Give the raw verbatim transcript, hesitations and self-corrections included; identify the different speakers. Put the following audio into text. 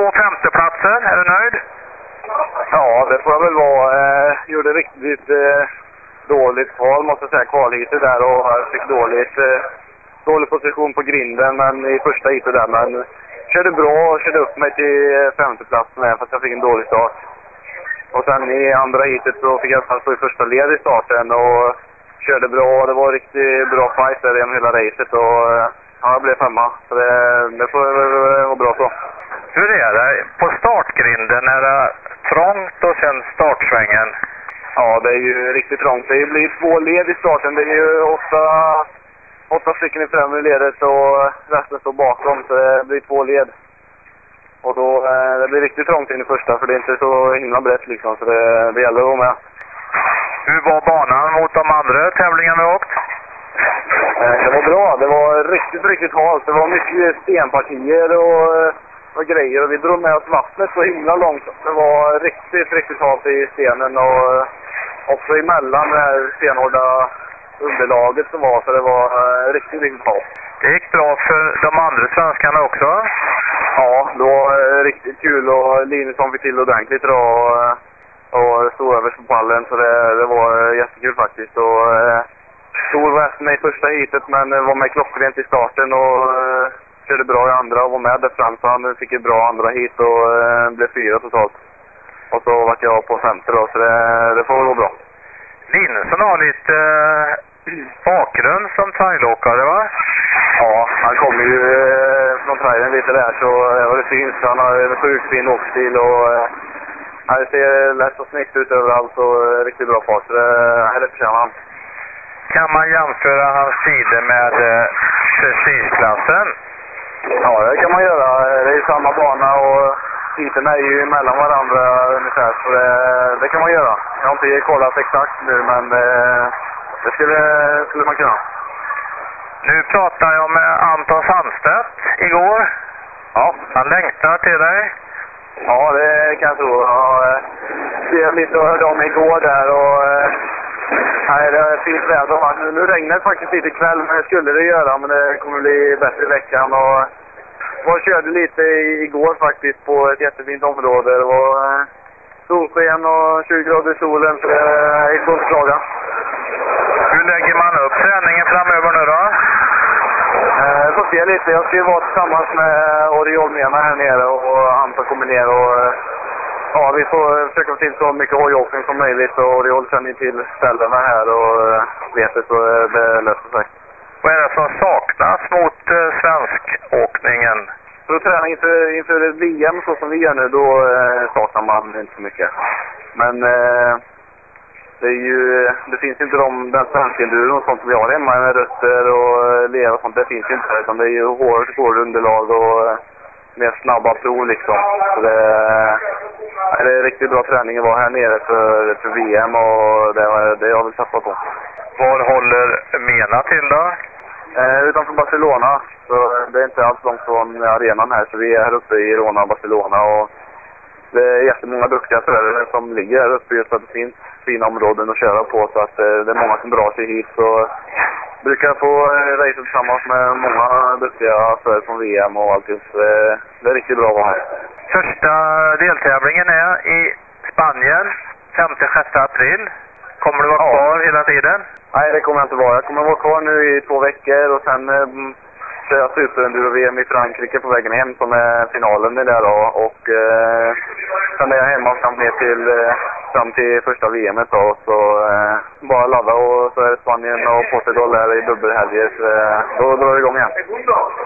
Speaker 1: två femteplatser, är du nöjd?
Speaker 2: Ja, det får jag väl vara. Eh, gjorde riktigt eh, dåligt kval, måste jag säga, kvalhitet där, och jag fick dåligt, eh, dålig position på grinden men i första hitet där, men körde bra och körde upp mig till femteplatsen där, fast jag fick en dålig start. Och sen i andra hitet så fick jag stå i första led i starten och körde bra. Det var riktigt bra fight där genom hela racet och ja, jag blev femma. Så det, det får vara bra så.
Speaker 1: Hur är det? På startgrinden är det trångt och sen startsvängen?
Speaker 2: Ja, det är ju riktigt trångt. Det blir två led i starten. Det är ju åtta, åtta stycken i främre ledet och resten står bakom, så det blir två led. Och då eh, det blir riktigt trångt in i första, för det är inte så himla brett liksom, så det, det gäller att vara med.
Speaker 1: Hur var banan mot de andra tävlingarna vi åkt?
Speaker 2: Eh, det var bra. Det var riktigt, riktigt halt. Det var mycket stenpartier och, och grejer, och vi drog med oss vattnet så himla långt. Det var riktigt, riktigt halt i stenen och också emellan det här stenhårda underlaget som var, så det var eh, riktigt, riktigt halt.
Speaker 1: Det gick bra för de andra svenskarna också?
Speaker 2: Ja, det var eh, riktigt kul, och Linusson fick till ordentligt då, och, och stod över på pallen, så det, det var jättekul faktiskt. Och eh, Stor var efter mig i första hitet, men var med klockrent i starten och eh, körde bra i andra och var med där fram, så han fick ett bra andra hit och eh, blev fyra totalt. Och så var jag på femte då, så det, det får vara bra.
Speaker 1: Linusson har lite eh, bakgrund som trailåkare, va?
Speaker 2: Ja, han kommer ju eh, från trailen lite där, så och det syns. Han har en sjukt fin åkstil och eh, det ser lätt och snyggt ut överallt och eh, riktigt bra fart. Så det, det förtjänar han.
Speaker 1: Kan man jämföra hans tider med eh, prestige-klassen?
Speaker 2: Ja, det kan man göra. Det är ju samma bana och titerna är ju mellan varandra ungefär, så det, det kan man göra. Jag har inte kollat exakt nu, men eh, det skulle, skulle man kunna.
Speaker 1: Nu pratade jag med Anton Sandstedt igår.
Speaker 2: Ja.
Speaker 1: Han längtar till dig.
Speaker 2: Ja, det kan jag tro. Jag skrev lite och hörde om igår där, och nej, det är fint väder. Nu, nu regnar det faktiskt lite ikväll, men det skulle det göra, men det kommer bli bättre i veckan. Och jag körde lite igår faktiskt på ett jättefint område. Det var solsken och tjugo grader i solen, så det är inte att klaga.
Speaker 1: Hur lägger man upp träningen framöver nu då?
Speaker 2: Jag får se lite. Jag ska ju vara tillsammans med Oriol Mena här nere, och Anton kommer ner, och ja, vi får försöka få till så mycket hojåkning som möjligt, och Oriol känner till ställena här och vet det, så det löser sig.
Speaker 1: Vad är det som saknas mot eh, svenskåkningen?
Speaker 2: För att träna inför, inför ett V M så som vi gör nu, då eh, saknar man inte så mycket. Men eh, det är ju, det finns inte de, den svenska enduron och sånt som vi har hemma med rötter och lera och sånt, det finns inte, utan det är ju hårt, hårt underlag och mer snabba prov liksom. Så det, det är riktigt bra träning att vara här nere för, för V M, och det, det jag vill satsa på.
Speaker 1: Var håller Mena till då?
Speaker 2: Eh, utanför Barcelona, så det är inte alls långt från arenan här, så vi är här uppe i Rona, Barcelona, och det är jättemånga duktiga förare som ligger här uppe just för att det finns fina områden att köra på, så att eh, det är många som drar sig hit, så brukar få eh, race tillsammans med många duktiga förare från V M och allt, så det, det är riktigt bra att vara här.
Speaker 1: Första deltävlingen är i Spanien, femte till sjätte april. Kommer du vara
Speaker 2: Ja.
Speaker 1: kvar hela tiden?
Speaker 2: Nej, det kommer jag inte vara. Jag kommer vara kvar nu i två veckor, och sen eh, kör jag Superenduro-V M i Frankrike på vägen hem, som är finalen i det då. Och eh, sen är jag hemma fram ner till, eh, fram till första V M:et då. Så eh, bara ladda, och så är det Spanien och Portugal där i dubbelhelger. Så eh, då drar det igång igen.